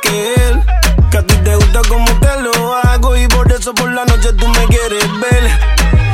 que él. Que a ti te gusta como te lo hago y por eso por la noche tú me quieres ver.